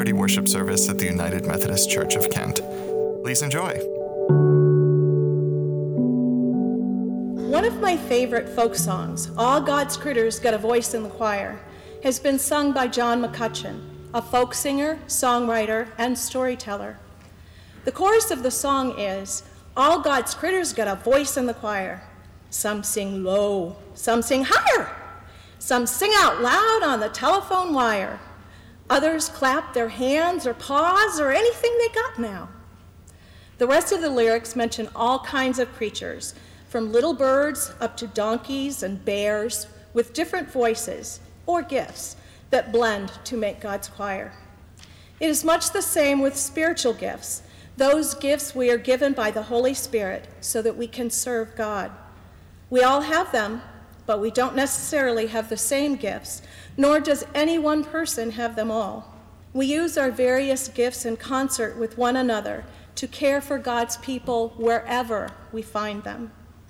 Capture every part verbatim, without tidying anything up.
thirty worship service at the United Methodist Church of Kent. Please enjoy. One of my favorite folk songs, All God's Critters Got a Voice in the Choir, has been sung by John McCutcheon, a folk singer, songwriter, and storyteller. The chorus of the song is, all God's critters got a voice in the choir. Some sing low, some sing higher. Some sing out loud on the telephone wire. Others clap their hands or paws or anything they got now. The rest of the lyrics mention all kinds of creatures, from little birds up to donkeys and bears, with different voices or gifts that blend to make God's choir. It is much the same with spiritual gifts, those gifts we are given by the Holy Spirit so that we can serve God. We all have them, but we don't necessarily have the same gifts, nor does any one person have them all. We use our various gifts in concert with one another to care for God's people wherever we find them.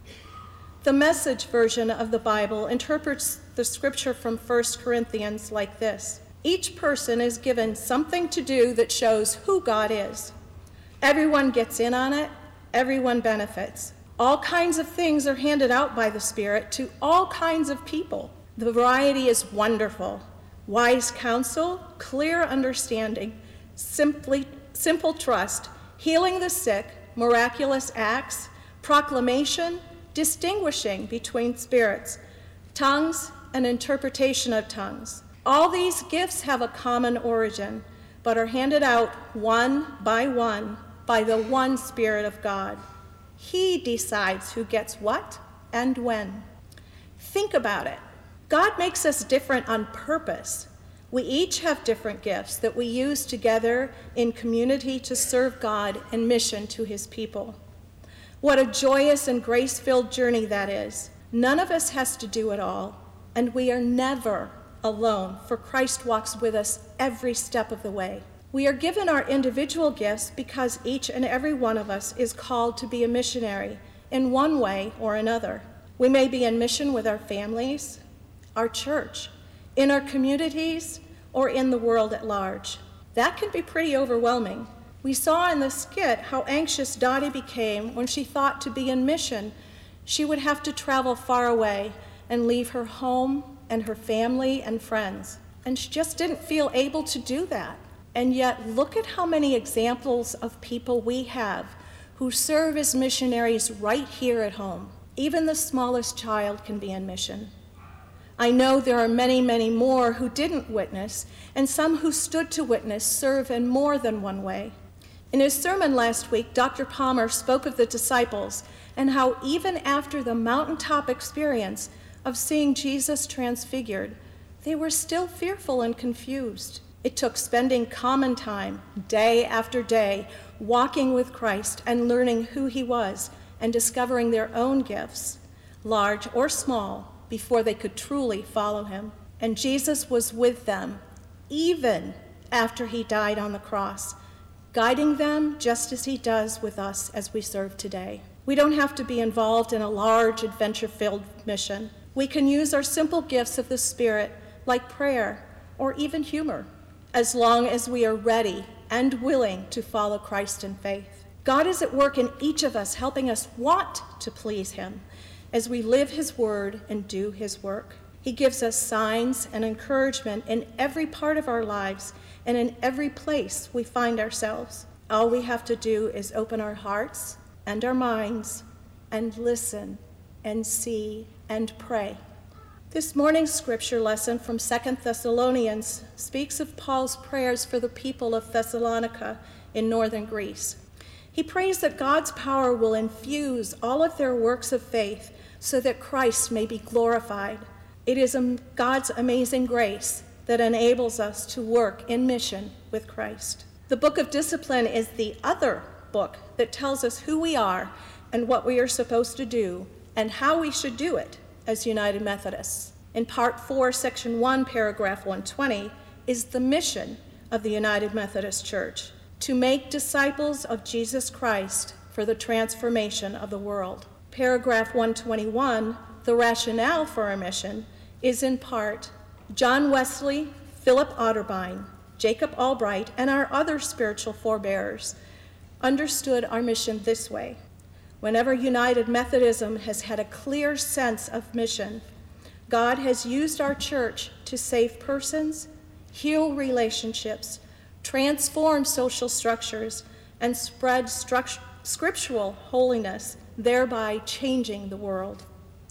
The Message version of the Bible interprets the scripture from First Corinthians like this: each person is given something to do that shows who God is. Everyone gets in on it, everyone benefits. All kinds of things are handed out by the Spirit to all kinds of people. The variety is wonderful. Wise counsel, clear understanding, simply, simple trust, healing the sick, miraculous acts, proclamation, distinguishing between spirits, tongues, and interpretation of tongues. All these gifts have a common origin, but are handed out one by one by the one Spirit of God. He decides who gets what and when. Think about it. God makes us different on purpose. We each have different gifts that we use together in community to serve God and mission to his people. What a joyous and grace-filled journey that is. None of us has to do it all, and we are never alone, for Christ walks with us every step of the way. We are given our individual gifts because each and every one of us is called to be a missionary in one way or another. We may be in mission with our families, our church, in our communities, or in the world at large. That can be pretty overwhelming. We saw in the skit how anxious Dottie became when she thought to be in mission, she would have to travel far away and leave her home and her family and friends. And she just didn't feel able to do that. And yet, look at how many examples of people we have who serve as missionaries right here at home. Even the smallest child can be in mission. I know there are many, many more who didn't witness, and some who stood to witness serve in more than one way. In his sermon last week, Doctor Palmer spoke of the disciples and how even after the mountaintop experience of seeing Jesus transfigured, they were still fearful and confused. It took spending common time, day after day, walking with Christ and learning who he was and discovering their own gifts, large or small, before they could truly follow him. And Jesus was with them, even after he died on the cross, guiding them just as he does with us as we serve today. We don't have to be involved in a large, adventure-filled mission. We can use our simple gifts of the Spirit, like prayer or even humor, as long as we are ready and willing to follow Christ in faith. God is at work in each of us, helping us want to please him as we live his word and do his work. He gives us signs and encouragement in every part of our lives and in every place we find ourselves. All we have to do is open our hearts and our minds and listen and see and pray. This morning's scripture lesson from Second Thessalonians speaks of Paul's prayers for the people of Thessalonica in northern Greece. He prays that God's power will infuse all of their works of faith so that Christ may be glorified. It is God's amazing grace that enables us to work in mission with Christ. The book of discipline is the other book that tells us who we are and what we are supposed to do and how we should do it as United Methodists. In part four, section one, paragraph one twenty, is the mission of the United Methodist Church: to make disciples of Jesus Christ for the transformation of the world. Paragraph one twenty-one, the rationale for our mission, is in part John Wesley, Philip Otterbein, Jacob Albright, and our other spiritual forebears understood our mission this way. Whenever United Methodism has had a clear sense of mission, God has used our church to save persons, heal relationships, transform social structures, and spread struct- scriptural holiness, thereby changing the world.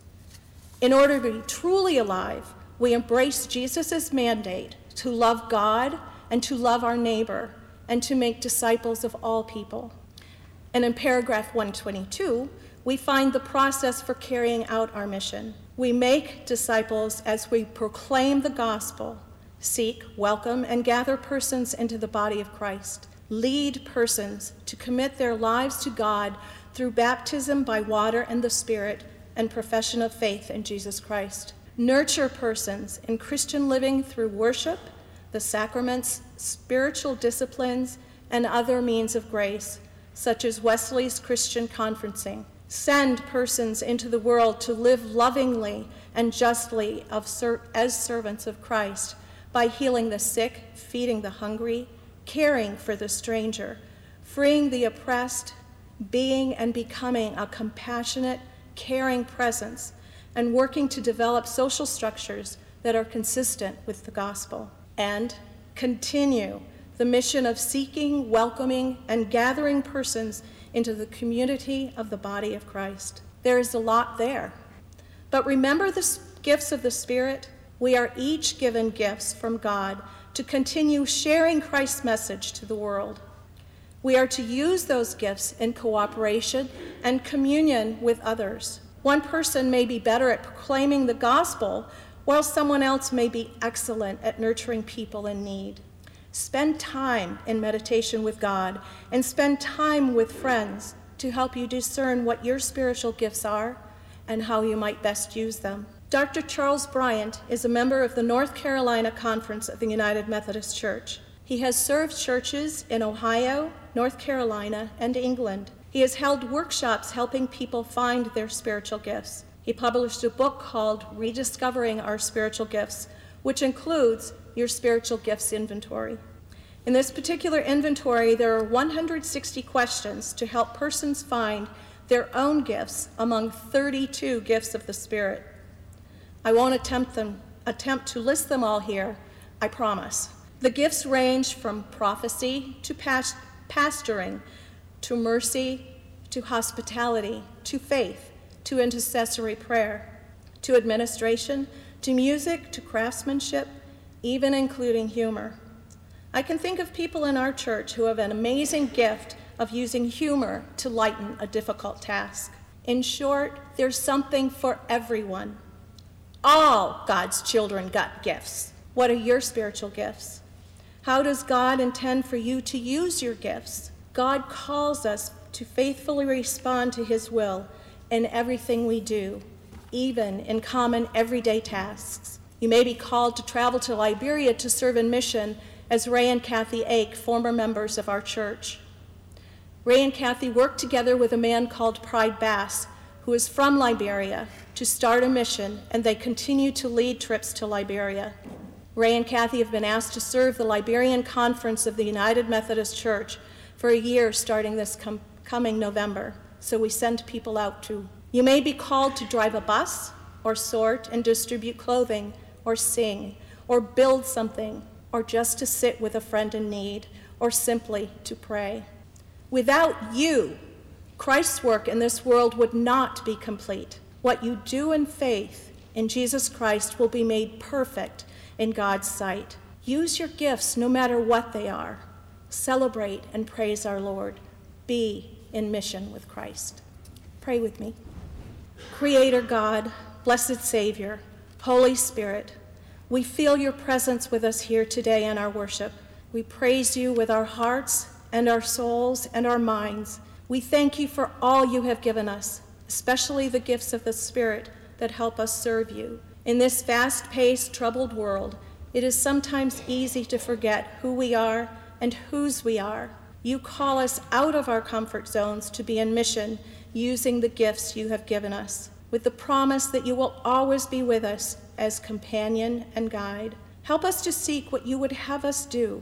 In order to be truly alive, we embrace Jesus' mandate to love God and to love our neighbor and to make disciples of all people. And in paragraph one twenty-two, we find the process for carrying out our mission. We make disciples as we proclaim the gospel, seek, welcome, and gather persons into the body of Christ, lead persons to commit their lives to God through baptism by water and the Spirit and profession of faith in Jesus Christ, nurture persons in Christian living through worship, the sacraments, spiritual disciplines, and other means of grace, such as Wesley's Christian conferencing. Send persons into the world to live lovingly and justly of ser- as servants of Christ by healing the sick, feeding the hungry, caring for the stranger, freeing the oppressed, being and becoming a compassionate, caring presence, and working to develop social structures that are consistent with the gospel. And continue the mission of seeking, welcoming, and gathering persons into the community of the body of Christ. There is a lot there. But remember the gifts of the Spirit? We are each given gifts from God to continue sharing Christ's message to the world. We are to use those gifts in cooperation and communion with others. One person may be better at proclaiming the gospel, while someone else may be excellent at nurturing people in need. Spend time in meditation with God and spend time with friends to help you discern what your spiritual gifts are and how you might best use them. Doctor Charles Bryant is a member of the North Carolina Conference of the United Methodist Church. He has served churches in Ohio, North Carolina, and England. He has held workshops helping people find their spiritual gifts. He published a book called Rediscovering Our Spiritual Gifts, which includes your spiritual gifts inventory. In this particular inventory, there are one hundred sixty questions to help persons find their own gifts among thirty-two gifts of the Spirit. I won't attempt them, attempt to list them all here, I promise. The gifts range from prophecy to past, pastoring, to mercy, to hospitality, to faith, to intercessory prayer, to administration, to music, to craftsmanship, even including humor. I can think of people in our church who have an amazing gift of using humor to lighten a difficult task. In short, there's something for everyone. All God's children got gifts. What are your spiritual gifts? How does God intend for you to use your gifts? God calls us to faithfully respond to his will in everything we do, even in common everyday tasks. You may be called to travel to Liberia to serve in mission as Ray and Kathy Ake, former members of our church. Ray and Kathy worked together with a man called Pride Bass, who is from Liberia, to start a mission, and they continue to lead trips to Liberia. Ray and Kathy have been asked to serve the Liberian Conference of the United Methodist Church for a year starting this com- coming November, so we send people out too. You may be called to drive a bus, or sort and distribute clothing, or sing, or build something, or just to sit with a friend in need, or simply to pray. Without you, Christ's work in this world would not be complete. What you do in faith in Jesus Christ will be made perfect in God's sight. Use your gifts no matter what they are. Celebrate and praise our Lord. Be in mission with Christ. Pray with me. Creator God, blessed Savior, Holy Spirit, we feel your presence with us here today in our worship. We praise you with our hearts and our souls and our minds. We thank you for all you have given us, especially the gifts of the Spirit that help us serve you. In this fast-paced, troubled world, it is sometimes easy to forget who we are and whose we are. You call us out of our comfort zones to be in mission using the gifts you have given us, with the promise that you will always be with us as companion and guide. Help us to seek what you would have us do,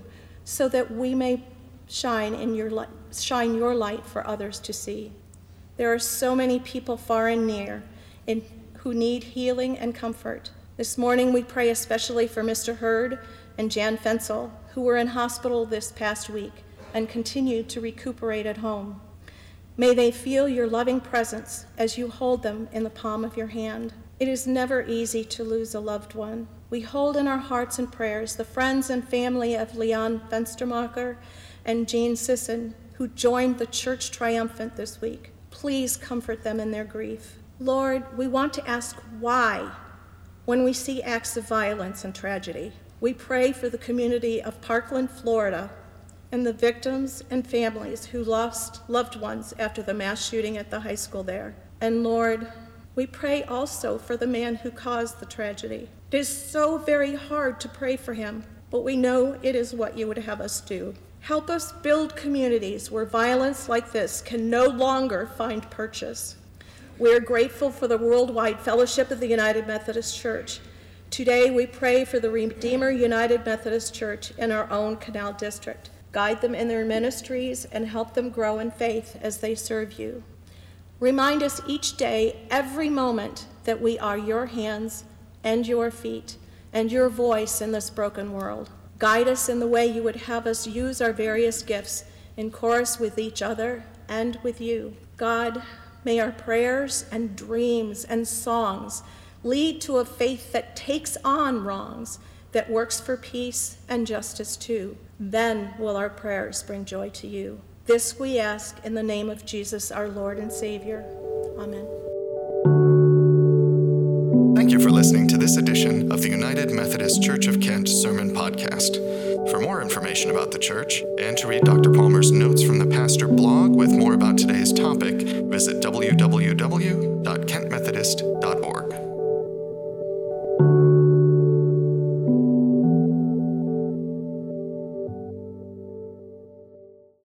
so that we may shine in your light, shine your light for others to see. There are so many people far and near in, who need healing and comfort. This morning we pray especially for Mister Hurd and Jan Fensel, who were in hospital this past week and continue to recuperate at home. May they feel your loving presence as you hold them in the palm of your hand. It is never easy to lose a loved one. We hold in our hearts and prayers the friends and family of Leon Fenstermacher and Jean Sisson, who joined the Church Triumphant this week. Please comfort them in their grief. Lord, we want to ask why when we see acts of violence and tragedy. We pray for the community of Parkland, Florida, and the victims and families who lost loved ones after the mass shooting at the high school there. And Lord, we pray also for the man who caused the tragedy. It is so very hard to pray for him, but we know it is what you would have us do. Help us build communities where violence like this can no longer find purchase. We are grateful for the Worldwide Fellowship of the United Methodist Church. Today we pray for the Redeemer United Methodist Church in our own Canal District. Guide them in their ministries and help them grow in faith as they serve you. Remind us each day, every moment, that we are your hands and your feet and your voice in this broken world. Guide us in the way you would have us use our various gifts in chorus with each other and with you. God, may our prayers and dreams and songs lead to a faith that takes on wrongs, that works for peace and justice too. Then will our prayers bring joy to you. This we ask in the name of Jesus, our Lord and Savior. Amen. Thank you for listening to this edition of the United Methodist Church of Kent Sermon Podcast. For more information about the church and to read Doctor Palmer's notes from the pastor blog with more about today's topic, visit w w w dot kent methodist dot org.